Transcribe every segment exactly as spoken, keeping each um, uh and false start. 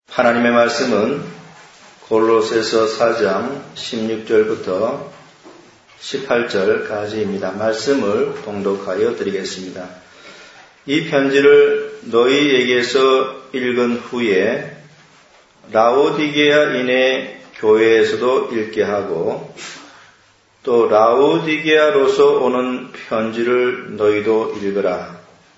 하나님의 말씀은 골로새서 사 장 십육 절부터 십팔 절까지입니다. 말씀을 봉독하여 드리겠습니다. 이 편지를 너희에게서 읽은 후에 라오디게아인의 교회에서도 읽게 하고 또 라오디게아로서 오는 편지를 너희도 읽으라.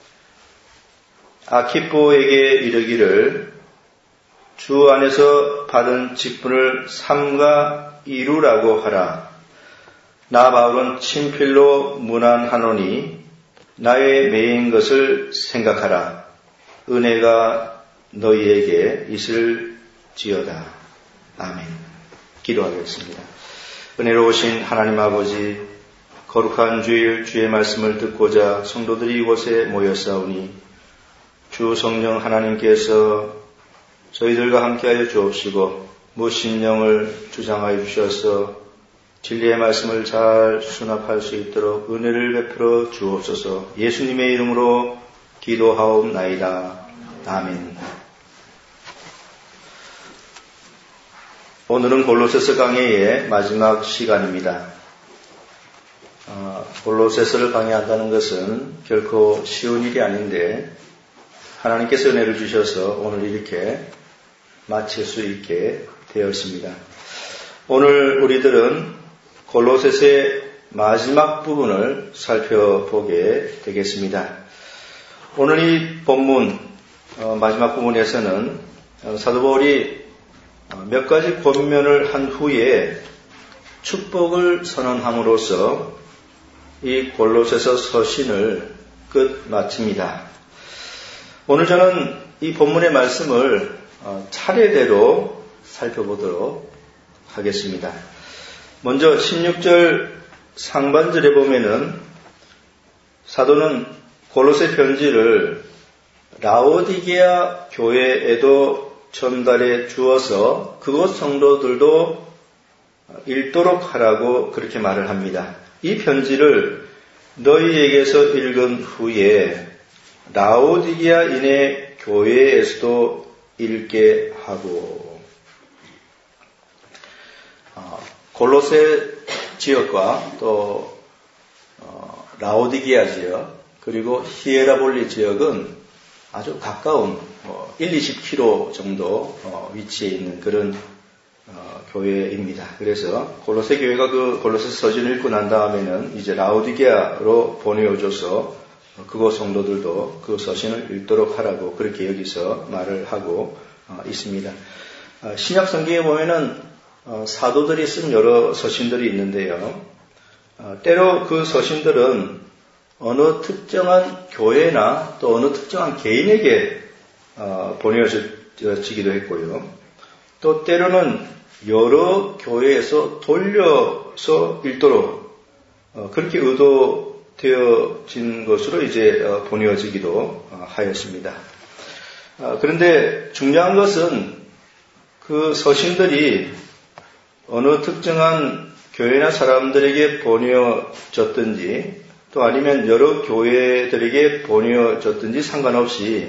아키포에게 이르기를 주 안에서 받은 직분을 삼가 이루라고 하라. 나 바울은 친필로 문안하노니 나의 매인 것을 생각하라. 은혜가 너희에게 있을지어다. 아멘. 기도하겠습니다. 은혜로우신 하나님 아버지, 거룩한 주일 주의 말씀을 듣고자 성도들이 이곳에 모였사오니 주 성령 하나님께서 저희들과 함께하여 주옵시고 무신령을 주장하여 주셔서 진리의 말씀을 잘 수납할 수 있도록 은혜를 베풀어 주옵소서. 예수님의 이름으로 기도하옵나이다. 아멘. 오늘은 골로새서 강해의 마지막 시간입니다. 어, 골로새서를 강해한다는 것은 결코 쉬운 일이 아닌데 하나님께서 은혜를 주셔서 오늘 이렇게 마칠 수 있게 되었습니다. 오늘 우리들은 골로새서의 마지막 부분을 살펴보게 되겠습니다. 오늘 이 본문 어, 마지막 부분에서는 어, 사도 바울이 어, 몇 가지 권면을 한 후에 축복을 선언함으로써 이 골로새서 서신을 끝 마칩니다. 오늘 저는 이 본문의 말씀을 차례대로 살펴보도록 하겠습니다. 먼저 십육 절 상반절에 보면은 사도는 골로새 편지를 라오디게아 교회에도 전달해 주어서 그곳 성도들도 읽도록 하라고 그렇게 말을 합니다. 이 편지를 너희에게서 읽은 후에 라오디게아인의 교회에서도 읽게 하고 어, 골로새 지역과 또 어, 라오디게아 지역 그리고 히에라볼리 지역은 아주 가까운 어, 일, 이십 킬로미터 정도 어, 위치에 있는 그런 어, 교회입니다. 그래서 골로새 교회가 그 골로새 서신을 읽고 난 다음에는 이제 라오디게아로 보내어줘서 그곳 성도들도 그 서신을 읽도록 하라고 그렇게 여기서 말을 하고 어, 있습니다. 어, 신약 성경에 보면은 어, 사도들이 쓴 여러 서신들이 있는데요. 어, 때로 그 서신들은 어느 특정한 교회나 또 어느 특정한 개인에게 어, 보내어지기도 했고요. 또 때로는 여러 교회에서 돌려서 읽도록 어, 그렇게 의도 되어진 것으로 이제 보내어지기도 하였습니다. 그런데 중요한 것은 그 서신들이 어느 특정한 교회나 사람들에게 보내어졌든지 또 아니면 여러 교회들에게 보내어졌든지 상관없이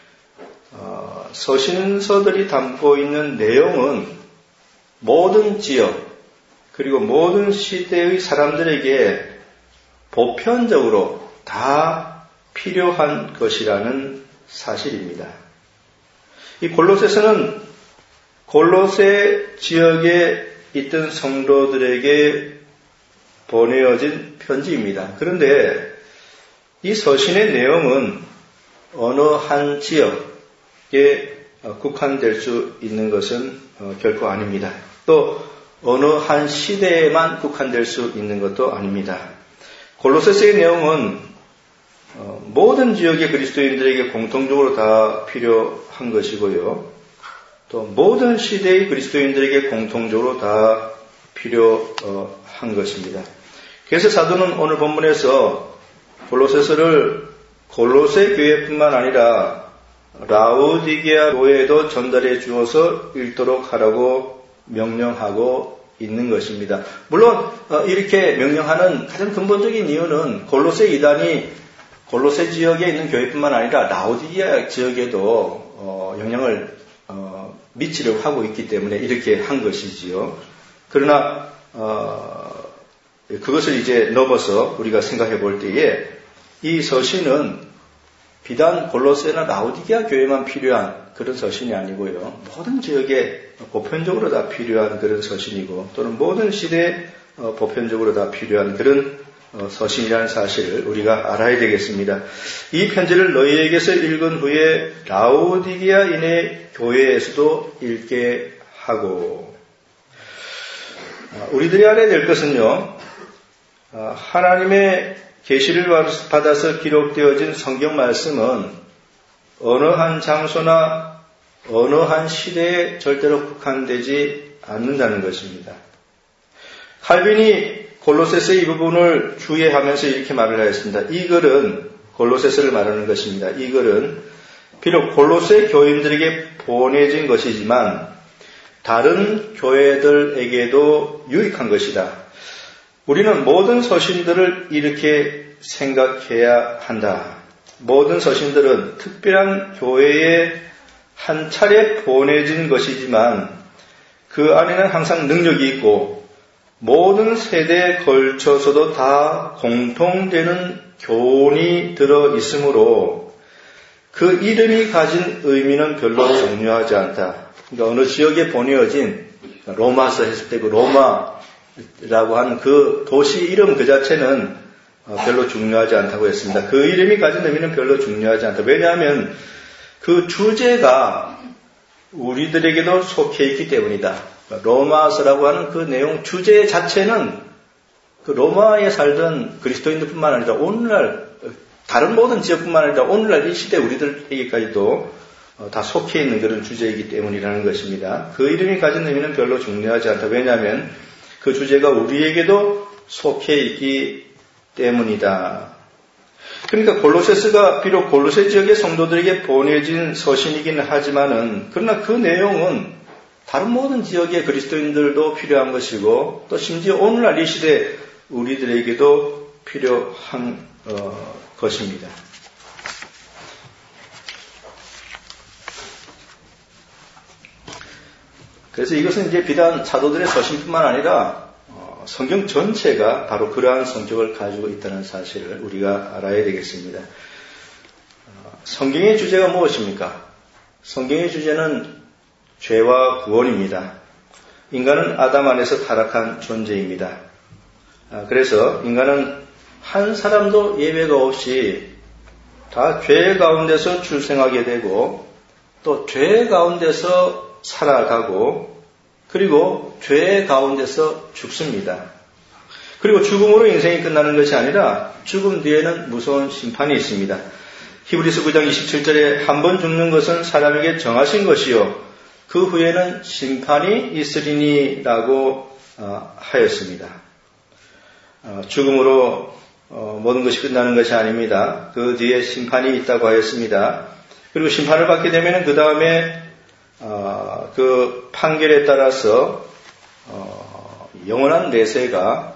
서신서들이 담고 있는 내용은 모든 지역 그리고 모든 시대의 사람들에게 보편적으로 다 필요한 것이라는 사실입니다. 이 골로새서는 골로새 지역에 있던 성도들에게 보내어진 편지입니다. 그런데 이 서신의 내용은 어느 한 지역에 국한될 수 있는 것은 결코 아닙니다. 또 어느 한 시대에만 국한될 수 있는 것도 아닙니다. 골로새서의 내용은 모든 지역의 그리스도인들에게 공통적으로 다 필요한 것이고요. 또 모든 시대의 그리스도인들에게 공통적으로 다 필요한 것입니다. 그래서 사도는 오늘 본문에서 골로새서를 골로새 교회뿐만 아니라 라오디게아 교회에도 전달해 주어서 읽도록 하라고 명령하고 있는 것입니다. 물론 이렇게 명령하는 가장 근본적인 이유는 골로새 이단이 골로새 지역에 있는 교회뿐만 아니라 라오디게아 지역에도 영향을 어, 미치려고 하고 있기 때문에 이렇게 한 것이지요. 그러나 어, 그것을 이제 넘어서 우리가 생각해 볼 때에 이 서신은 비단 골로새나 라오디게아 교회만 필요한 그런 서신이 아니고요. 모든 지역에 보편적으로 다 필요한 그런 서신이고 또는 모든 시대에 보편적으로 다 필요한 그런 서신이라는 사실을 우리가 알아야 되겠습니다. 이 편지를 너희에게서 읽은 후에 라오디게아인의 교회에서도 읽게 하고, 우리들이 알아야 될 것은요, 하나님의 계시를 받아서 기록되어진 성경 말씀은 어느 한 장소나 어느 한 시대에 절대로 국한되지 않는다는 것입니다. 칼빈이 골로새서 이 부분을 주의하면서 이렇게 말을 하였습니다. 이 글은 골로새서를 말하는 것입니다. 이 글은 비록 골로새 교인들에게 보내진 것이지만 다른 교회들에게도 유익한 것이다. 우리는 모든 서신들을 이렇게 생각해야 한다. 모든 서신들은 특별한 교회에 한 차례 보내진 것이지만 그 안에는 항상 능력이 있고 모든 세대에 걸쳐서도 다 공통되는 교훈이 들어 있으므로 그 이름이 가진 의미는 별로 중요하지 않다. 그러니까 어느 지역에 보내어진 로마서 했을 때 그 로마라고 하는 그 도시 이름 그 자체는 별로 중요하지 않다고 했습니다. 그 이름이 가진 의미는 별로 중요하지 않다. 왜냐하면 그 주제가 우리들에게도 속해 있기 때문이다. 로마서라고 하는 그 내용 주제 자체는 그 로마에 살던 그리스도인들뿐만 아니라 오늘날 다른 모든 지역뿐만 아니라 오늘날 이 시대 우리들에게까지도 다 속해 있는 그런 주제이기 때문이라는 것입니다. 그 이름이 가진 의미는 별로 중요하지 않다. 왜냐하면 그 주제가 우리에게도 속해 있기 때문이다. 그러니까 골로새서가 비록 골로새 지역의 성도들에게 보내진 서신이긴 하지만은 그러나 그 내용은 다른 모든 지역의 그리스도인들도 필요한 것이고 또 심지어 오늘날 이 시대 우리들에게도 필요한 어, 것입니다. 그래서 이것은 이제 비단 사도들의 서신뿐만 아니라 어, 성경 전체가 바로 그러한 성격을 가지고 있다는 사실을 우리가 알아야 되겠습니다. 어, 성경의 주제가 무엇입니까? 성경의 주제는 죄와 구원입니다. 인간은 아담 안에서 타락한 존재입니다. 그래서 인간은 한 사람도 예외가 없이 다 죄 가운데서 출생하게 되고 또 죄 가운데서 살아가고 그리고 죄 가운데서 죽습니다. 그리고 죽음으로 인생이 끝나는 것이 아니라 죽음 뒤에는 무서운 심판이 있습니다. 히브리서 구 장 이십칠 절에 한 번 죽는 것은 사람에게 정하신 것이요 그 후에는 심판이 있으리니 라고 하였습니다. 죽음으로 모든 것이 끝나는 것이 아닙니다. 그 뒤에 심판이 있다고 하였습니다. 그리고 심판을 받게 되면 그 다음에 그 판결에 따라서 영원한 내세가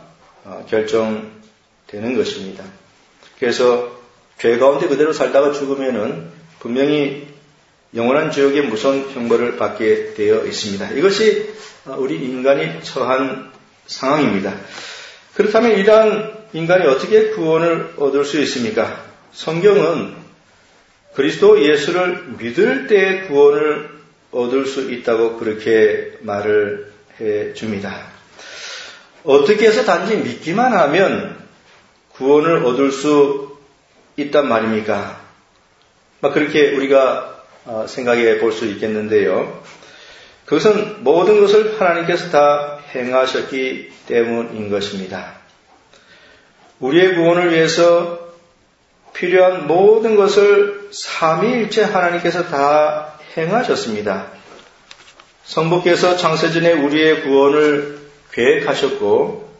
결정되는 것입니다. 그래서 죄 가운데 그대로 살다가 죽으면은 분명히 영원한 지옥의 무서운 형벌을 받게 되어 있습니다. 이것이 우리 인간이 처한 상황입니다. 그렇다면 이러한 인간이 어떻게 구원을 얻을 수 있습니까? 성경은 그리스도 예수를 믿을 때 구원을 얻을 수 있다고 그렇게 말을 해줍니다. 어떻게 해서 단지 믿기만 하면 구원을 얻을 수 있단 말입니까? 그렇게 우리가 생각해 볼 수 있겠는데요. 그것은 모든 것을 하나님께서 다 행하셨기 때문인 것입니다. 우리의 구원을 위해서 필요한 모든 것을 삼위일체 하나님께서 다 행하셨습니다. 성부께서 창세전에 우리의 구원을 계획하셨고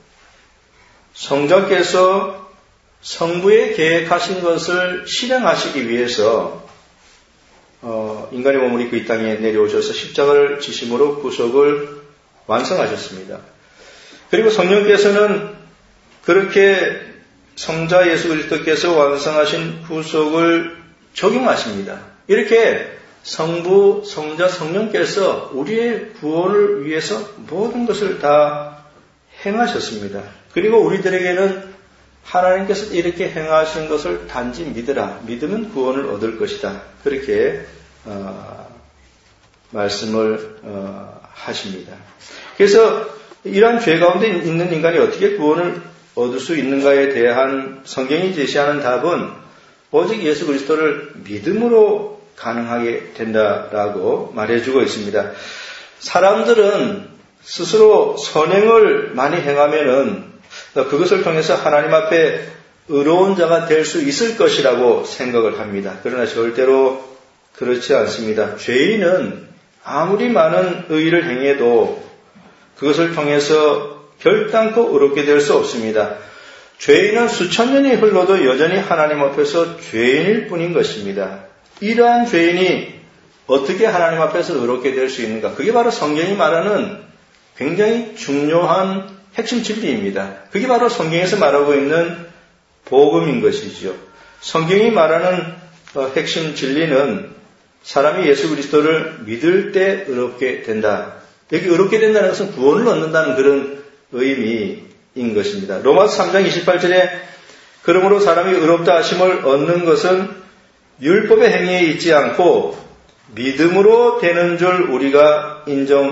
성자께서 성부의 계획하신 것을 실행하시기 위해서 어, 인간의 몸을 입고 이 땅에 내려오셔서 십자가를 지심으로 구속을 완성하셨습니다. 그리고 성령께서는 그렇게 성자 예수 그리스도께서 완성하신 구속을 적용하십니다. 이렇게 성부, 성자, 성령께서 우리의 구원을 위해서 모든 것을 다 행하셨습니다. 그리고 우리들에게는 하나님께서 이렇게 행하신 것을 단지 믿으라. 믿으면 구원을 얻을 것이다. 그렇게 어, 말씀을 어, 하십니다. 그래서 이러한 죄 가운데 있는 인간이 어떻게 구원을 얻을 수 있는가에 대한 성경이 제시하는 답은 오직 예수 그리스도를 믿음으로 가능하게 된다라고 말해주고 있습니다. 사람들은 스스로 선행을 많이 행하면은 그것을 통해서 하나님 앞에 의로운 자가 될 수 있을 것이라고 생각을 합니다. 그러나 절대로 그렇지 않습니다. 죄인은 아무리 많은 의를 행해도 그것을 통해서 결단코 의롭게 될 수 없습니다. 죄인은 수천 년이 흘러도 여전히 하나님 앞에서 죄인일 뿐인 것입니다. 이러한 죄인이 어떻게 하나님 앞에서 의롭게 될 수 있는가? 그게 바로 성경이 말하는 굉장히 중요한 핵심 진리입니다. 그게 바로 성경에서 말하고 있는 복음인 것이죠. 성경이 말하는 핵심 진리는 사람이 예수 그리스도를 믿을 때 의롭게 된다. 여기 의롭게 된다는 것은 구원을 얻는다는 그런 의미인 것입니다. 로마서 삼 장 이십팔 절에 그러므로 사람이 의롭다 하심을 얻는 것은 율법의 행위에 있지 않고 믿음으로 되는 줄 우리가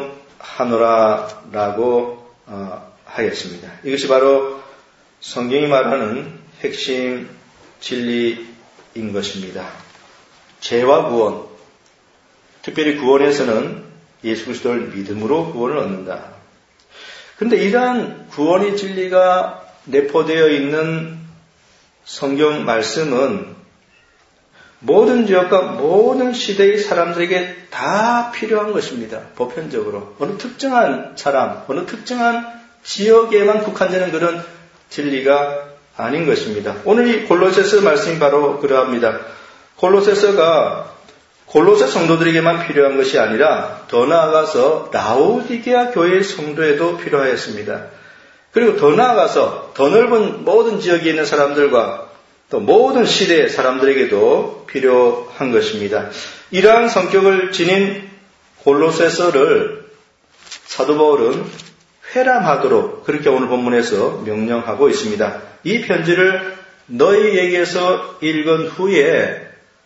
인정하노라라고 어, 하겠습니다. 이것이 바로 성경이 말하는 핵심 진리인 것입니다. 죄와 구원, 특별히 구원에서는 예수 그리스도를 믿음으로 구원을 얻는다. 그런데 이러한 구원의 진리가 내포되어 있는 성경 말씀은 모든 지역과 모든 시대의 사람들에게 다 필요한 것입니다. 보편적으로. 어느 특정한 사람, 어느 특정한 지역에만 국한되는 그런 진리가 아닌 것입니다. 오늘 이 골로새서 말씀이 바로 그러합니다. 골로새서가 골로새 성도들에게만 필요한 것이 아니라 더 나아가서 라오디게아 교회의 성도에도 필요하였습니다. 그리고 더 나아가서 더 넓은 모든 지역에 있는 사람들과 또 모든 시대의 사람들에게도 필요한 것입니다. 이러한 성격을 지닌 골로새서를 사도 바울은 회람하도록 그렇게 오늘 본문에서 명령하고 있습니다. 이 편지를 너희에게서 읽은 후에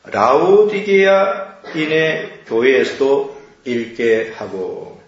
라오디게아인의 교회에서도 읽게 하고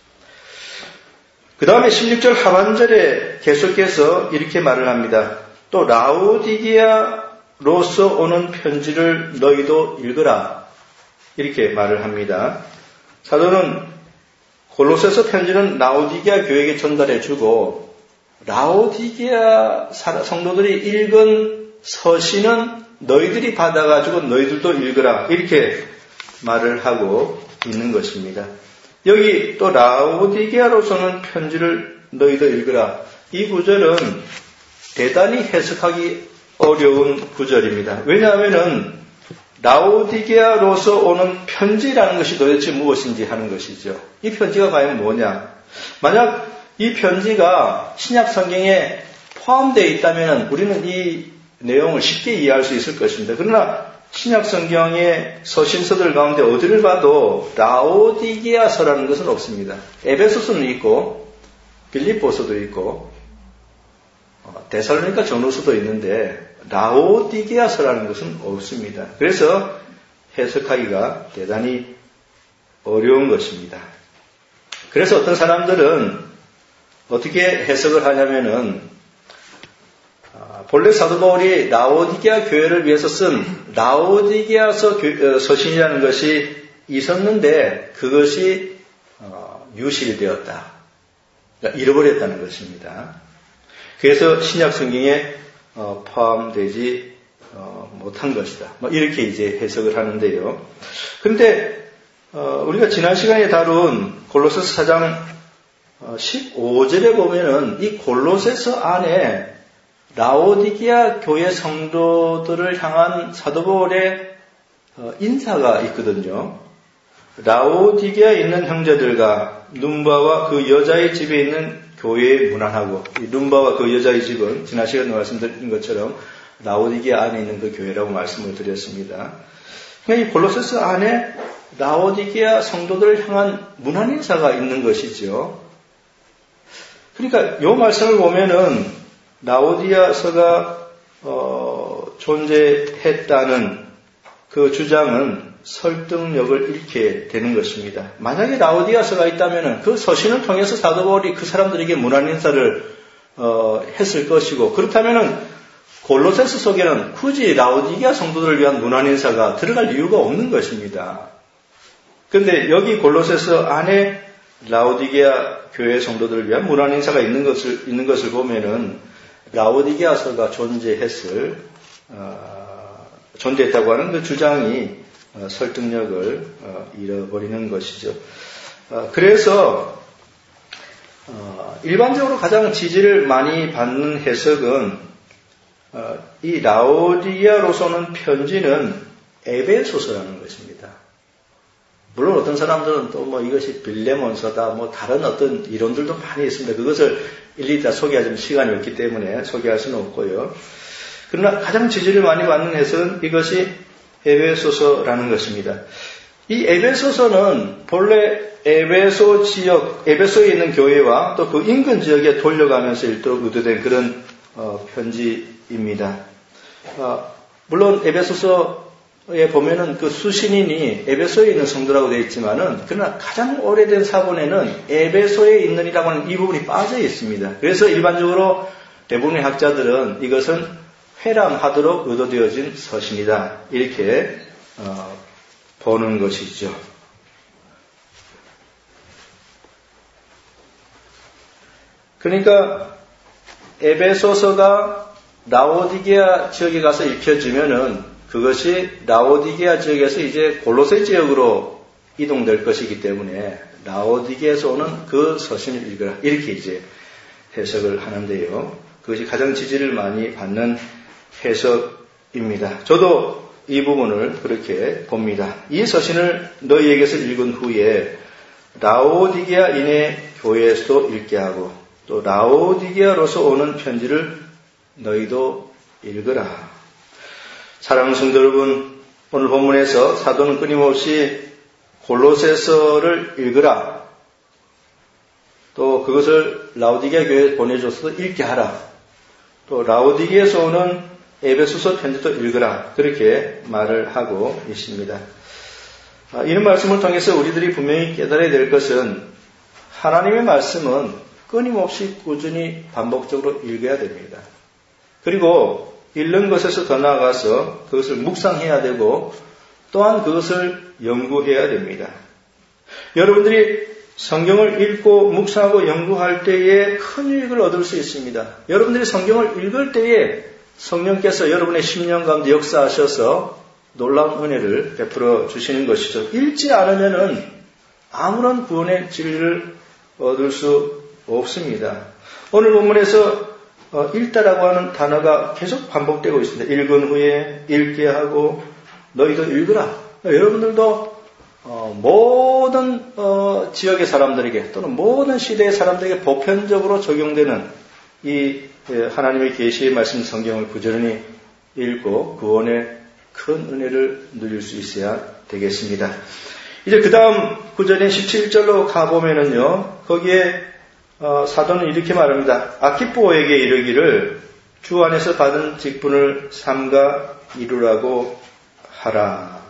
그 다음에 십육 절 하반절에 계속해서 이렇게 말을 합니다. 또 라오디게아로서 오는 편지를 너희도 읽으라 이렇게 말을 합니다. 사도는 골로새서 편지는 라오디게아 교회에게 전달해주고 라오디게아 성도들이 읽은 서신은 너희들이 받아가지고 너희들도 읽으라 이렇게 말을 하고 있는 것입니다. 여기 또 라오디게아로서는 편지를 너희도 읽으라 이 구절은 대단히 해석하기 어려운 구절입니다. 왜냐하면 라오디게아로서 오는 편지라는 것이 도대체 무엇인지 하는 것이죠. 이 편지가 과연 뭐냐? 만약 이 편지가 신약 성경에 포함되어 있다면 우리는 이 내용을 쉽게 이해할 수 있을 것입니다. 그러나 신약 성경의 서신서들 가운데 어디를 봐도 라오디게아서라는 것은 없습니다. 에베소서는 있고 빌립보서도 있고 데살로니가 전후서도 있는데 라오디게아서라는 것은 없습니다. 그래서 해석하기가 대단히 어려운 것입니다. 그래서 어떤 사람들은 어떻게 해석을 하냐면은 본래 사도 바울이 라오디게아 교회를 위해서 쓴 라오디게아서 서신이라는 것이 있었는데 그것이 유실되었다. 그러니까 잃어버렸다는 것입니다. 그래서 신약 성경에 포함되지 못한 것이다. 이렇게 이제 해석을 하는데요. 그런데 우리가 지난 시간에 다룬 골로새서 사 장 십오 절에 보면은 이 골로새서 안에 라오디게아 교회 성도들을 향한 사도 바울의 인사가 있거든요. 라오디게아에 있는 형제들과 눈바와 그 여자의 집에 있는 교회에 문안하고, 이 눈바와 그 여자의 집은 지난 시간에 말씀드린 것처럼 라오디게아 안에 있는 그 교회라고 말씀을 드렸습니다. 그러니까 이 골로새서 안에 라오디게아 성도들을 향한 문안 인사가 있는 것이죠. 그러니까 이 말씀을 보면은 라오디게아서가 어, 존재했다는 그 주장은 설득력을 잃게 되는 것입니다. 만약에 라오디게아서가 있다면은 그 서신을 통해서 사도 바울이 그 사람들에게 문안 인사를 어, 했을 것이고, 그렇다면은 골로새서 속에는 굳이 라오디게아 성도들을 위한 문안 인사가 들어갈 이유가 없는 것입니다. 그런데 여기 골로새서 안에 라오디게아 교회 성도들을 위한 문안 인사가 있는 것을 있는 것을 보면은 라오디게아서가 존재했을 어, 존재했다고 하는 그 주장이 어, 설득력을 어, 잃어버리는 것이죠. 어, 그래서 어, 일반적으로 가장 지지를 많이 받는 해석은 어, 이 라오디게아로서는 편지는 에베소서라는 것입니다. 물론 어떤 사람들은 또 뭐 이것이 빌레몬서다, 뭐 다른 어떤 이론들도 많이 있습니다. 그것을 일일이 다 소개하자면 시간이 없기 때문에 소개할 수는 없고요. 그러나 가장 지지를 많이 받는 해석은 이것이 에베소서라는 것입니다. 이 에베소서는 본래 에베소 지역, 에베소에 있는 교회와 또 그 인근 지역에 돌려가면서 읽도록 의도된 그런 어, 편지입니다. 어, 물론 에베소서에 보면은 그 수신인이 에베소에 있는 성도라고 되어 있지만은, 그러나 가장 오래된 사본에는 에베소에 있는이라고 하는 이 부분이 빠져 있습니다. 그래서 일반적으로 대부분의 학자들은 이것은 회람하도록 의도되어진 서신이다, 이렇게 어, 보는 것이죠. 그러니까 에베소서가 라오디게아 지역에 가서 읽혀지면은 그것이 라오디게아 지역에서 이제 골로새 지역으로 이동될 것이기 때문에 라오디게아에서 오는 그 서신을 읽으라, 이렇게 이제 해석을 하는데요. 그것이 가장 지지를 많이 받는 해석입니다. 저도 이 부분을 그렇게 봅니다. 이 서신을 너희에게서 읽은 후에 라오디게아인의 교회에서도 읽게 하고, 또 라오디게아로서 오는 편지를 너희도 읽으라. 사랑하는 성도 여러분, 오늘 본문에서 사도는 끊임없이 골로새서를 읽으라, 또 그것을 라오디게아 교회에 보내줘서 읽게 하라, 또 라오디게아에서 오는 에베소서 편지도 읽으라, 그렇게 말을 하고 있습니다. 이런 말씀을 통해서 우리들이 분명히 깨달아야 될 것은 하나님의 말씀은 끊임없이 꾸준히 반복적으로 읽어야 됩니다. 그리고 읽는 것에서 더 나아가서 그것을 묵상해야 되고, 또한 그것을 연구해야 됩니다. 여러분들이 성경을 읽고 묵상하고 연구할 때에 큰 유익을 얻을 수 있습니다. 여러분들이 성경을 읽을 때에 성령께서 여러분의 심령 가운데 역사하셔서 놀라운 은혜를 베풀어 주시는 것이죠. 읽지 않으면은 아무런 구원의 진리를 얻을 수 없습니다. 오늘 본문에서 읽다라고 하는 단어가 계속 반복되고 있습니다. 읽은 후에 읽게 하고 너희도 읽으라. 여러분들도 모든 지역의 사람들에게 또는 모든 시대의 사람들에게 보편적으로 적용되는 이 하나님의 계시의 말씀 성경을 부지런히 읽고 구원의 큰 은혜를 누릴 수 있어야 되겠습니다. 이제 그 다음 구절인 십칠 절로 가보면은요, 거기에 어, 사도는 이렇게 말합니다. 아키포에게 이르기를 주 안에서 받은 직분을 삼가 이루라고 하라.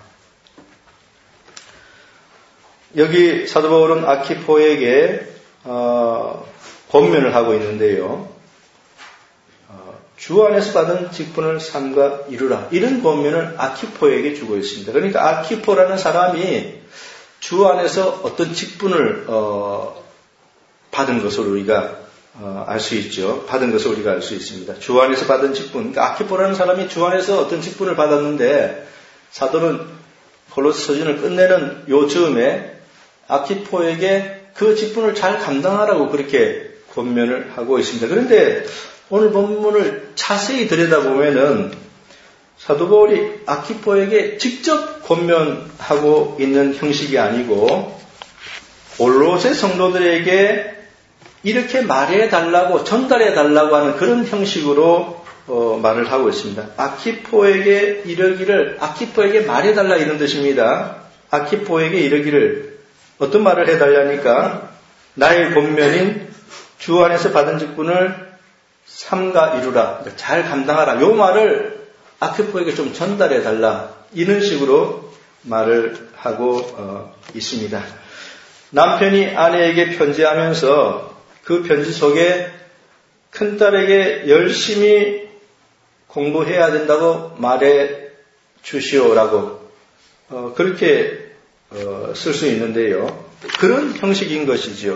여기 사도 바울은 아키포에게 어, 권면을 하고 있는데요. 어, 주 안에서 받은 직분을 삼가 이루라. 이런 권면을 아키포에게 주고 있습니다. 그러니까 아키포라는 사람이 주 안에서 어떤 직분을 어, 받은 것을 우리가 어, 알 수 있죠. 받은 것을 우리가 알 수 있습니다. 주 안에서 받은 직분. 그러니까 아키포라는 사람이 주 안에서 어떤 직분을 받았는데, 사도는 골로새 서신을 끝내는 요 즈음에 아키포에게 그 직분을 잘 감당하라고 그렇게 권면을 하고 있습니다. 그런데 오늘 본문을 자세히 들여다보면은 사도 바울이 아키포에게 직접 권면하고 있는 형식이 아니고 골로새 성도들에게 이렇게 말해달라고, 전달해달라고 하는 그런 형식으로 어, 말을 하고 있습니다. 아키포에게 이르기를, 아키포에게 말해달라, 이런 뜻입니다. 아키포에게 이르기를 어떤 말을 해달라니까 나의 권면인 주 안에서 받은 직분을 삼가 이루라. 잘 감당하라. 요 말을 아키포에게 좀 전달해달라. 이런 식으로 말을 하고 어, 있습니다. 남편이 아내에게 편지하면서 그 편지 속에 큰딸에게 열심히 공부해야 된다고 말해 주시오라고 어, 그렇게 어, 쓸 수 있는데요. 그런 형식인 것이죠.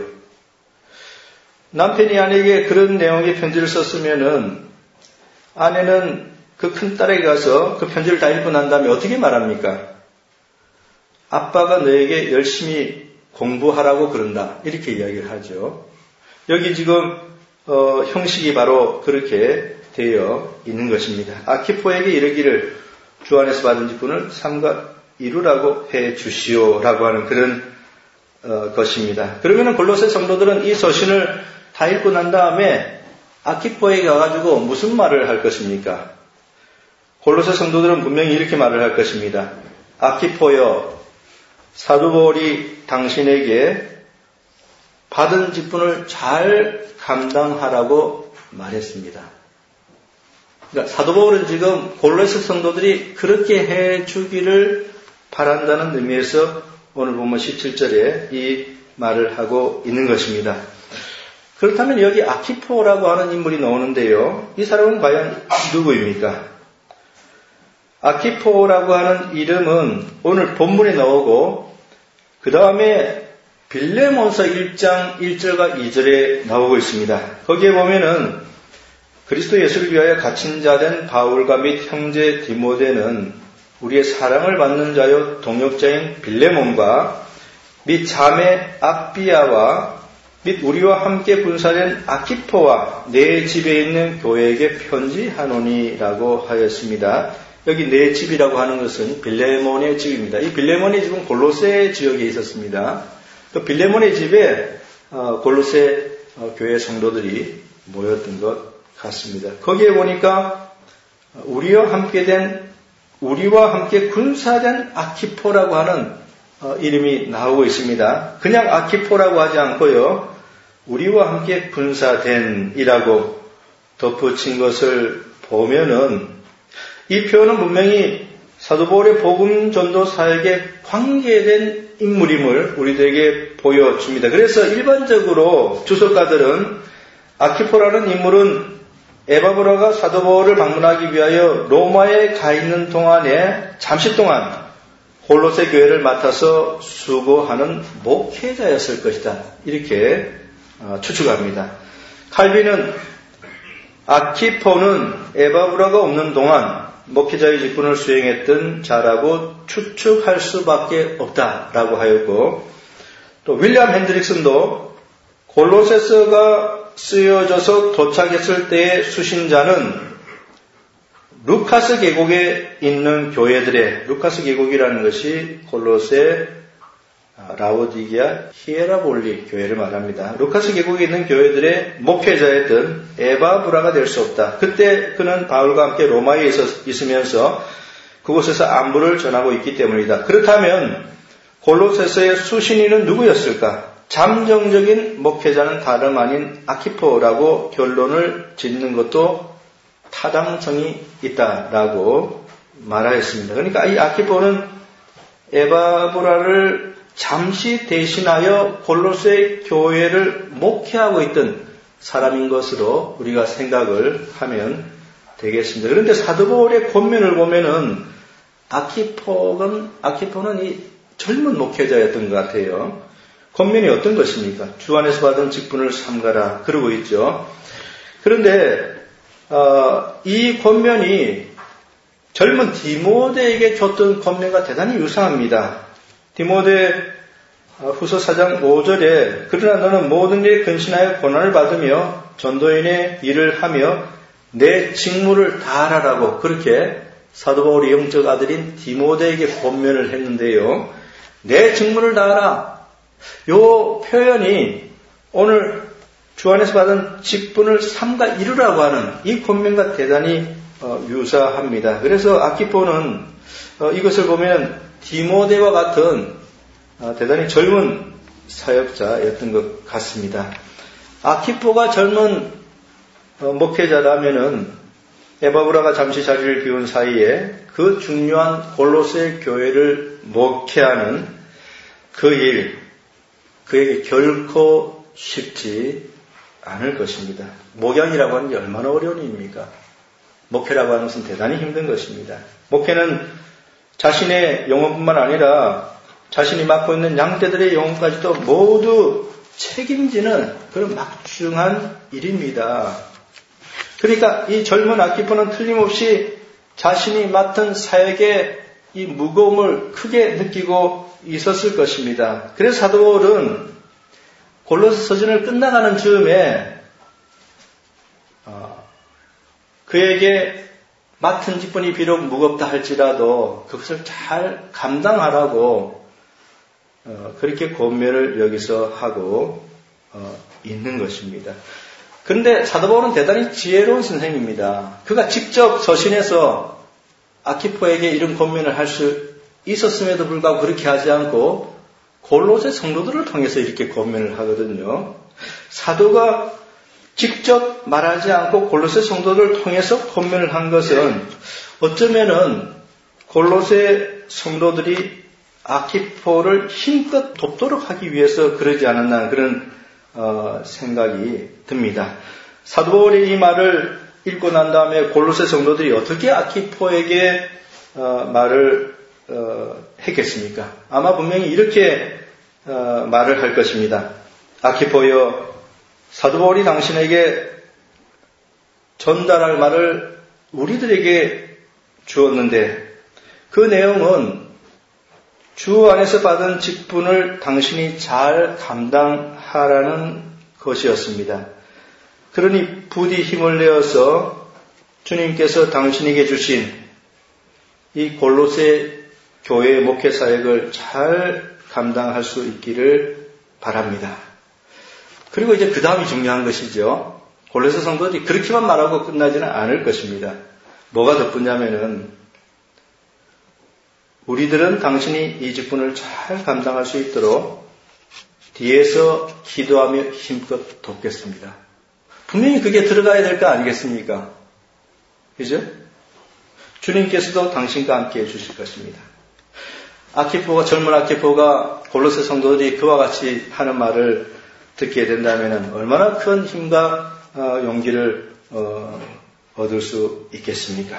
남편이 아내에게 그런 내용의 편지를 썼으면은 아내는 그 큰딸에게 가서 그 편지를 다 읽고 난 다음에 어떻게 말합니까? 아빠가 너에게 열심히 공부하라고 그런다. 이렇게 이야기를 하죠. 여기 지금 어, 형식이 바로 그렇게 되어 있는 것입니다. 아키포에게 이르기를 주 안에서 받은 직분을 삼가 이루라고 해 주시오라고 하는 그런 어, 것입니다. 그러면은 골로새 성도들은 이 서신을 다 읽고 난 다음에 아키포에게 가가지고 무슨 말을 할 것입니까? 골로새 성도들은 분명히 이렇게 말을 할 것입니다. 아키포여, 사도 바울이 당신에게 받은 직분을 잘 감당하라고 말했습니다. 그러니까 사도 바울은 지금 골로새 성도들이 그렇게 해주기를 바란다는 의미에서 오늘 보면 십칠 절에 이 말을 하고 있는 것입니다. 그렇다면 여기 아키포라고 하는 인물이 나오는데요. 이 사람은 과연 누구입니까? 아키포라고 하는 이름은 오늘 본문에 나오고 그 다음에 빌레몬서 일 장 일 절과 이 절에 나오고 있습니다. 거기에 보면은 그리스도 예수를 위하여 갇힌 자 된 바울과 및 형제 디모데는 우리의 사랑을 받는 자요 동역자인 빌레몬과 및 자매 아비아와 및 우리와 함께 군사된 아키포와 내 집에 있는 교회에게 편지하노니라고 하였습니다. 여기 내 집이라고 하는 것은 빌레몬의 집입니다. 이 빌레몬이 지금 골로새 지역에 있었습니다. 또 빌레몬의 집에 골로새 교회 성도들이 모였던 것 같습니다. 거기에 보니까 우리와 함께 된 우리와 함께 군사된 아키포라고 하는 이름이 나오고 있습니다. 그냥 아키포라고 하지 않고요. 우리와 함께 군사된이라고 덧붙인 것을 보면은 이 표현은 분명히 사도 바울의 복음 전도 사역에 관계된 인물임을 우리들에게 보여줍니다. 그래서 일반적으로 주석가들은 아키포라는 인물은 에바브라가 사도 바울을 방문하기 위하여 로마에 가 있는 동안에 잠시 동안 골로새 교회를 맡아서 수고하는 목회자였을 것이다. 이렇게 추측합니다. 칼빈은 아키포는 에바브라가 없는 동안 목회자의 직분을 수행했던 자라고 추측할 수밖에 없다라고 하였고, 또 윌리엄 핸드릭슨도 골로새서가 쓰여져서 도착했을 때의 수신자는 루카스 계곡에 있는 교회들의, 루카스 계곡이라는 것이 골로새, 라오디게아, 히에라볼리 교회를 말합니다. 루카스 계곡에 있는 교회들의 목회자였던 에바브라가 될 수 없다. 그때 그는 바울과 함께 로마에 있으면서 그곳에서 안부를 전하고 있기 때문이다. 그렇다면 골로새서의 수신인은 누구였을까? 잠정적인 목회자는 다름 아닌 아키포라고 결론을 짓는 것도 타당성이 있다라고 말하였습니다. 그러니까 이 아키포는 에바브라를 잠시 대신하여 골로새 교회를 목회하고 있던 사람인 것으로 우리가 생각을 하면 되겠습니다. 그런데 사도 바울의 권면을 보면은 아키포는, 아키포는 이 젊은 목회자였던 것 같아요. 권면이 어떤 것입니까? 주 안에서 받은 직분을 삼가라 그러고 있죠. 그런데 어, 이 권면이 젊은 디모데에게 줬던 권면과 대단히 유사합니다. 디모데 후서 사 장 오 절에 그러나 너는 모든 일에 근신하여 고난을 받으며 전도인의 일을 하며 내 직무를 다하라고 그렇게 사도 바울의 영적 아들인 디모데에게 권면을 했는데요. 내 직무를 다하라. 요 표현이 오늘 주 안에서 받은 직분을 삼가 이루라고 하는 이 권면과 대단히 어, 유사합니다. 그래서 아키포는 어, 이것을 보면 디모데와 같은 대단히 젊은 사역자였던 것 같습니다. 아키포가 젊은 목회자라면은 에바브라가 잠시 자리를 비운 사이에 그 중요한 골로새 교회를 목회하는 그 일, 그에게 결코 쉽지 않을 것입니다. 목양이라고 하는 게 얼마나 어려운 일입니까? 목회라고 하는 것은 대단히 힘든 것입니다. 목회는 자신의 영혼뿐만 아니라 자신이 맡고 있는 양떼들의 영혼까지도 모두 책임지는 그런 막중한 일입니다. 그러니까 이 젊은 아키포는 틀림없이 자신이 맡은 사역의 이 무거움을 크게 느끼고 있었을 것입니다. 그래서 사도 바울은 골로새 서신을 끝나가는 즈음에 어, 그에게 맡은 직분이 비록 무겁다 할지라도 그것을 잘 감당하라고 어, 그렇게 권면을 여기서 하고 어, 있는 것입니다. 그런데 사도 바울은 대단히 지혜로운 선생입니다. 그가 직접 서신에서 아키포에게 이런 권면을 할 수 있었음에도 불구하고 그렇게 하지 않고 골로새 성도들을 통해서 이렇게 권면을 하거든요. 사도가 직접 말하지 않고 골로새 성도들을 통해서 권면을 한 것은 어쩌면은 골로새 성도들이 아키포를 힘껏 돕도록 하기 위해서 그러지 않았나 그런 어, 생각이 듭니다. 사도 바울의 이 말을 읽고 난 다음에 골로새 성도들이 어떻게 아키포에게 어, 말을 어, 했겠습니까? 아마 분명히 이렇게 어, 말을 할 것입니다. 아키포여, 사도 바울이 당신에게 전달할 말을 우리들에게 주었는데 그 내용은 주 안에서 받은 직분을 당신이 잘 감당하라는 것이었습니다. 그러니 부디 힘을 내어서 주님께서 당신에게 주신 이 골로새 교회의 목회 사역을 잘 감당할 수 있기를 바랍니다. 그리고 이제 그 다음이 중요한 것이죠. 골로새 성도들이 그렇게만 말하고 끝나지는 않을 것입니다. 뭐가 덧붙냐면은 우리들은 당신이 이 직분을 잘 감당할 수 있도록 뒤에서 기도하며 힘껏 돕겠습니다. 분명히 그게 들어가야 될 거 아니겠습니까? 그죠? 주님께서도 당신과 함께 해주실 것입니다. 아키포가, 젊은 아키포가 골로새 성도들이 그와 같이 하는 말을 듣게 된다면 얼마나 큰 힘과 용기를 얻을 수 있겠습니까?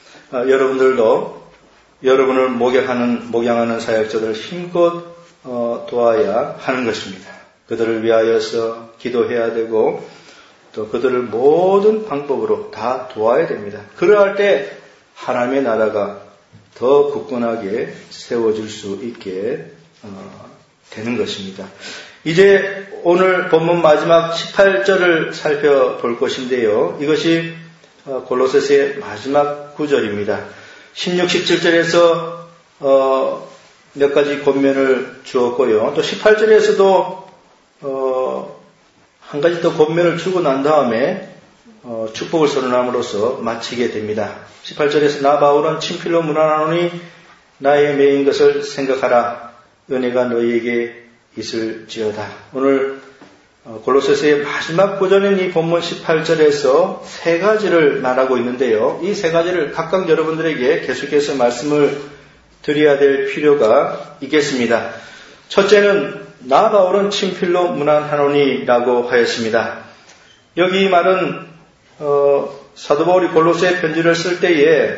여러분들도 여러분을 목양하는, 목양하는 사역자들을 힘껏 도와야 하는 것입니다. 그들을 위하여서 기도해야 되고 또 그들을 모든 방법으로 다 도와야 됩니다. 그러할 때 하나님의 나라가 더 굳건하게 세워질 수 있게 어, 되는 것입니다. 이제 오늘 본문 마지막 십팔 절을 살펴볼 것인데요. 이것이 어, 골로새서의 마지막 구절입니다. 십육, 십칠 절에서 어, 몇 가지 권면을 주었고요. 또 십팔 절에서도 어, 한 가지 더 권면을 주고 난 다음에 어, 축복을 선언함으로써 마치게 됩니다. 십팔 절에서 나 바울은 친필로 문안하노니 나의 매인 것을 생각하라. 은혜가 너희에게 있을지어다. 오늘 어, 골로새서의 마지막 구절인 이 본문 십팔 절에서 세 가지를 말하고 있는데요. 이 세 가지를 각각 여러분들에게 계속해서 말씀을 드려야 될 필요가 있겠습니다. 첫째는 나 바울은 친필로 문안하노니 라고 하였습니다. 여기 이 말은 어, 사도 바울이 골로새 편지를 쓸 때에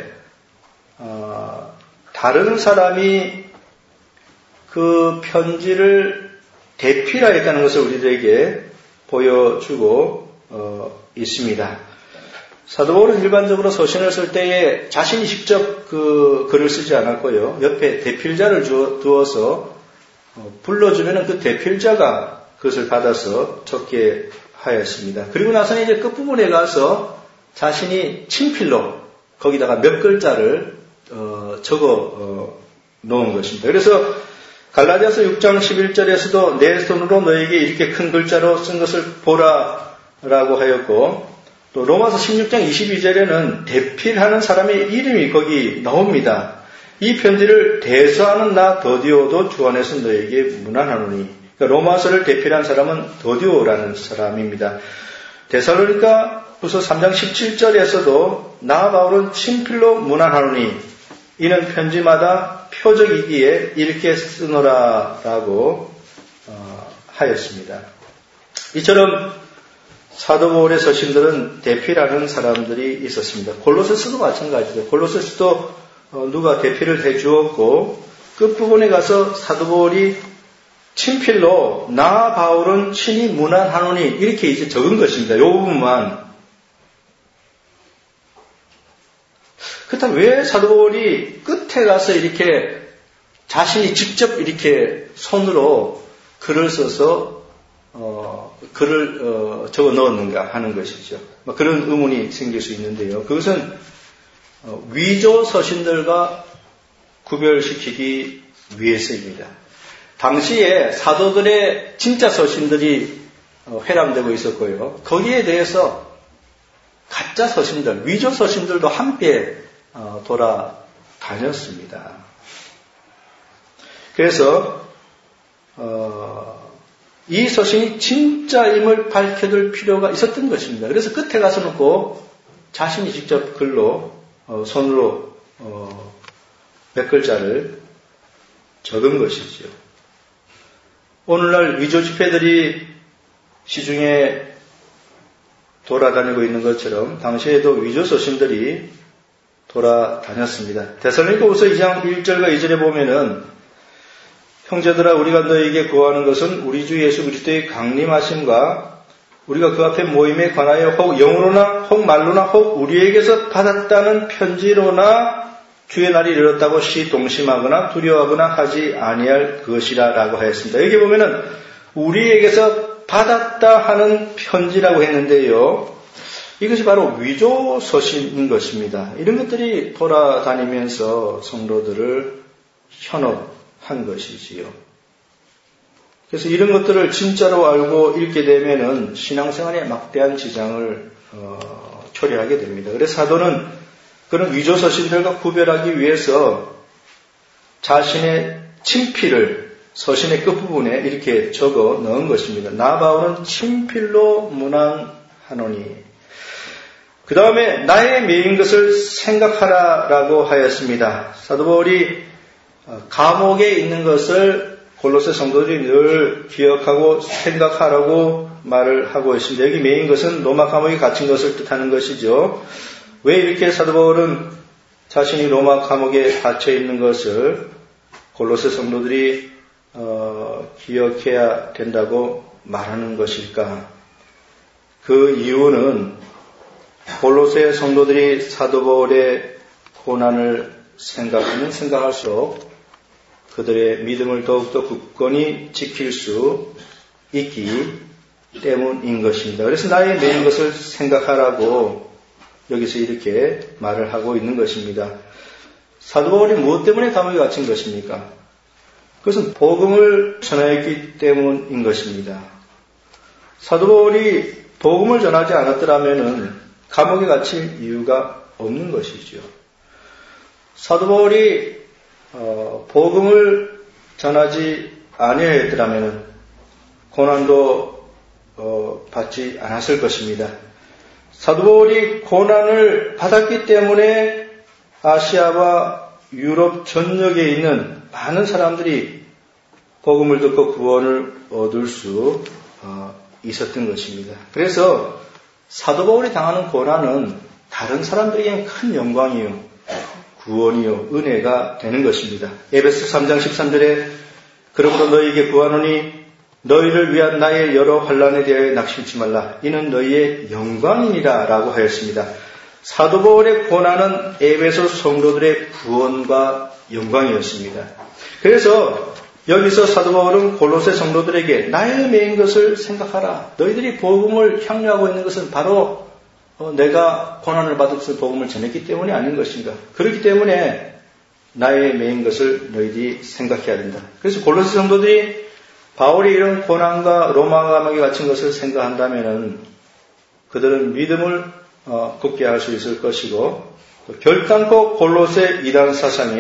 어, 다른 사람이 그 편지를 대필하였다는 것을 우리들에게 보여주고 어, 있습니다. 사도 바울은 일반적으로 서신을 쓸 때에 자신이 직접 그 글을 쓰지 않았고요. 옆에 대필자를 주어, 두어서 어, 불러주면 그 대필자가 그것을 받아서 적게 하였습니다. 그리고 나서는 이제 끝부분에 가서 자신이 친필로 거기다가 몇 글자를 어, 적어 어, 놓은 것입니다. 그래서 갈라디아서 육 장 십일 절에서도 내 손으로 너에게 이렇게 큰 글자로 쓴 것을 보라라고 하였고, 또 로마서 십육 장 이십이 절에는 대필하는 사람의 이름이 거기 나옵니다. 이 편지를 대서하는 나 더디오도 주 안에서 너에게 문안하노니. 그러니까 로마서를 대필한 사람은 더디오라는 사람입니다. 데살로니가후서 삼 장 십칠 절에서도 나 바울은 친필로 문안하노니 이는 편지마다 표적이기에 이렇게 쓰노라라고 어, 하였습니다. 이처럼 사도 바울의 서신들은 대필하는 사람들이 있었습니다. 골로새서도 마찬가지죠. 골로새서도 어, 누가 대필을 해주었고 끝부분에 가서 사도 바울이 친필로 나 바울은 친히 문안하노니 이렇게 이제 적은 것입니다. 이 부분만. 그렇다면 왜 사도 바울이 끝에 가서 이렇게 자신이 직접 이렇게 손으로 글을 써서 어, 글을 어, 적어 넣었는가 하는 것이죠. 그런 의문이 생길 수 있는데요. 그것은 어, 위조 서신들과 구별시키기 위해서입니다. 당시에 사도들의 진짜 서신들이 어, 회람되고 있었고요. 거기에 대해서 가짜 서신들, 위조 서신들도 함께 어, 돌아다녔습니다. 그래서 어, 이 서신이 진짜임을 밝혀둘 필요가 있었던 것입니다. 그래서 끝에 가서 놓고 자신이 직접 글로 어, 손으로 어, 몇 글자를 적은 것이죠. 오늘날 위조 지폐들이 시중에 돌아다니고 있는 것처럼 당시에도 위조 서신들이 돌아다녔습니다. 데살로니가후서 이 장 일 절과 이 절에 보면은 형제들아 우리가 너에게 구하는 것은 우리 주 예수 그리스도의 강림하심과 우리가 그 앞에 모임에 관하여 혹 영으로나 혹 말로나 혹 우리에게서 받았다는 편지로나 주의 날이 이르렀다고 시동심하거나 두려워하거나 하지 아니할 것이라 라고 하였습니다. 여기 보면은 우리에게서 받았다 하는 편지라고 했는데요. 이것이 바로 위조 서신인 것입니다. 이런 것들이 돌아다니면서 성도들을 현혹한 것이지요. 그래서 이런 것들을 진짜로 알고 읽게 되면은 신앙생활에 막대한 지장을 어, 초래하게 됩니다. 그래서 사도는 그런 위조 서신들과 구별하기 위해서 자신의 친필을 서신의 끝부분에 이렇게 적어 넣은 것입니다. 나 바울은 친필로 문안하노니. 그 다음에 나의 매인 것을 생각하라라고 하였습니다. 사도 바울이 감옥에 있는 것을 골로새 성도들이 늘 기억하고 생각하라고 말을 하고 있습니다. 여기 매인 것은 로마 감옥에 갇힌 것을 뜻하는 것이죠. 왜 이렇게 사도 바울은 자신이 로마 감옥에 갇혀 있는 것을 골로새 성도들이 어, 기억해야 된다고 말하는 것일까? 그 이유는 골로새 성도들이 사도 바울의 고난을 생각하면 생각할수록 그들의 믿음을 더욱더 굳건히 지킬 수 있기 때문인 것입니다. 그래서 나의 매인 것을 생각하라고 여기서 이렇게 말을 하고 있는 것입니다. 사도 바울이 무엇 때문에 감옥에 갇힌 것입니까? 그것은 복음을 전하였기 때문인 것입니다. 사도 바울이 복음을 전하지 않았더라면 감옥에 갇힐 이유가 없는 것이죠. 사도 바울이 어, 복음을 전하지 아니하였더라면 고난도 어, 받지 않았을 것입니다. 사도 바울이 고난을 받았기 때문에 아시아와 유럽 전역에 있는 많은 사람들이 복음을 듣고 구원을 얻을 수 어, 있었던 것입니다. 그래서 사도 바울이 당하는 고난은 다른 사람들에게는 큰 영광이요, 구원이요, 은혜가 되는 것입니다. 에베소 삼 장 십삼 절에 그러므로 너희에게 구하노니 너희를 위한 나의 여러 환난에 대하여 낙심치 말라. 이는 너희의 영광이니라 라고 하였습니다. 사도 바울의 고난은 에베소 성도들의 구원과 영광이었습니다. 그래서 여기서 사도 바울은 골로새 성도들에게 나의 매인 것을 생각하라. 너희들이 복음을 향유하고 있는 것은 바로 내가 고난을 받아서 복음을 전했기 때문이 아닌 것인가. 그렇기 때문에 나의 매인 것을 너희들이 생각해야 된다. 그래서 골로새 성도들이 바울이 이런 고난과 로마 감옥에 갇힌 것을 생각한다면 그들은 믿음을 굳게 할 수 있을 것이고 결단코 골로새 이단 사상에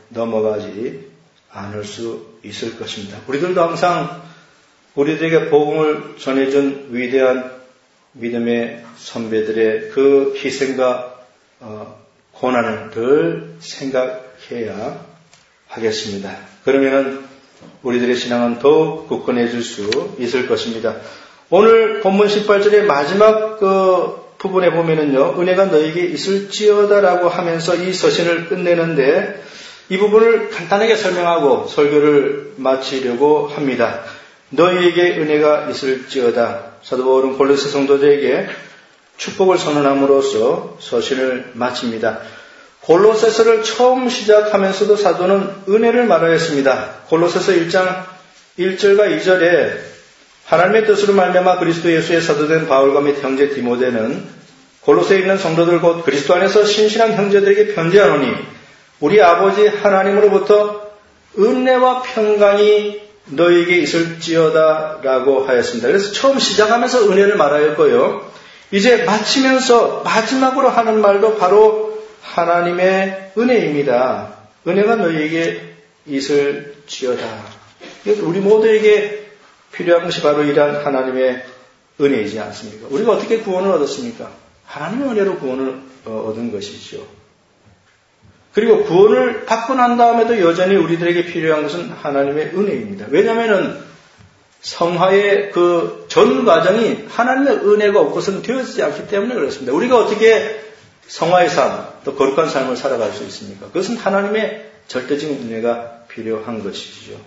넘어가지 않을 수 있을 것입니다. 우리들도 항상 우리들에게 복음을 전해준 위대한 믿음의 선배들의 그 희생과 어, 고난을 늘 생각해야 하겠습니다. 그러면은 우리들의 신앙은 더욱 굳건해질 수 있을 것입니다. 오늘 본문 십팔 절의 마지막 그 부분에 보면은요, 은혜가 너에게 있을지어다라고 하면서 이 서신을 끝내는데 이 부분을 간단하게 설명하고 설교를 마치려고 합니다. 너희에게 은혜가 있을지어다. 사도 바울은 골로새 성도들에게 축복을 선언함으로써 서신을 마칩니다. 골로새서를 처음 시작하면서도 사도는 은혜를 말하였습니다. 골로새서 일 장 일 절과 이 절에 하나님의 뜻으로 말미암아 그리스도 예수의 사도된 바울과 및 형제 디모데는 골로새에 있는 성도들 곧 그리스도 안에서 신실한 형제들에게 편지하노니 우리 아버지 하나님으로부터 은혜와 평강이 너에게 있을지어다 라고 하였습니다. 그래서 처음 시작하면서 은혜를 말하였고요. 이제 마치면서 마지막으로 하는 말도 바로 하나님의 은혜입니다. 은혜가 너희에게 있을지어다. 우리 모두에게 필요한 것이 바로 이러한 하나님의 은혜이지 않습니까? 우리가 어떻게 구원을 얻었습니까? 하나님의 은혜로 구원을 얻은 것이죠. 그리고 구원을 받고 난 다음에도 여전히 우리들에게 필요한 것은 하나님의 은혜입니다. 왜냐하면 성화의 그 전 과정이 하나님의 은혜가 없고서는 되어지지 않기 때문에 그렇습니다. 우리가 어떻게 성화의 삶, 또 거룩한 삶을 살아갈 수 있습니까? 그것은 하나님의 절대적인 은혜가 필요한 것이죠.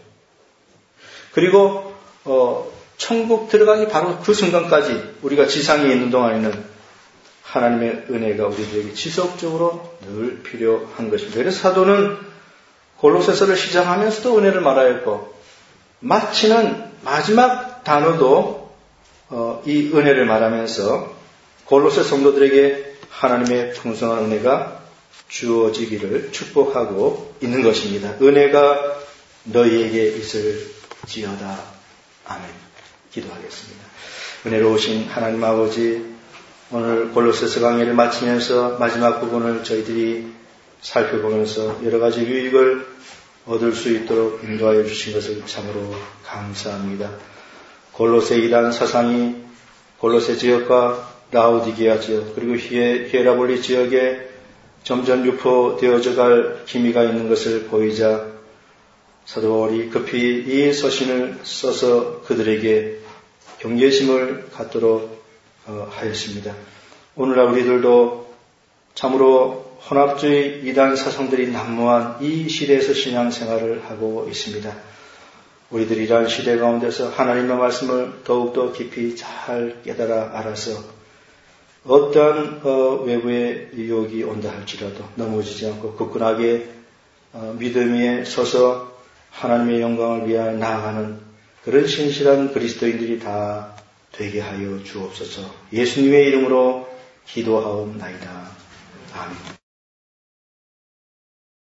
그리고 어, 천국 들어가기 바로 그 순간까지 우리가 지상에 있는 동안에는 하나님의 은혜가 우리들에게 지속적으로 늘 필요한 것입니다. 그래서 사도는 골로새서를 시작하면서도 은혜를 말하였고 마치는 마지막 단어도 어, 이 은혜를 말하면서 골로새 성도들에게 하나님의 풍성한 은혜가 주어지기를 축복하고 있는 것입니다. 은혜가 너희에게 있을지어다. 아멘. 기도하겠습니다. 은혜로우신 하나님 아버지, 오늘 골로새서 강의를 마치면서 마지막 부분을 저희들이 살펴보면서 여러 가지 유익을 얻을 수 있도록 인도하여 주신 것을 참으로 감사합니다. 골로새이란 사상이 골로새 지역과 라오디게아 지역 그리고 히에라볼리 지역에 점점 유포되어져 갈 기미가 있는 것을 보이자 사도 바울이 급히 이 서신을 써서 그들에게 경계심을 갖도록 하였습니다. 오늘날 우리들도 참으로 혼합주의 이단 사상들이 난무한 이 시대에서 신앙생활을 하고 있습니다. 우리들이 이러한 시대 가운데서 하나님의 말씀을 더욱더 깊이 잘 깨달아 알아서 어떠한 어, 외부의 유혹이 온다 할지라도 넘어지지 않고 굳건하게 어, 믿음 위에 서서 하나님의 영광을 위하여 나아가는 그런 신실한 그리스도인들이 다 되게 하여 주옵소서. 예수님의 이름으로 기도하옵나이다. 아멘.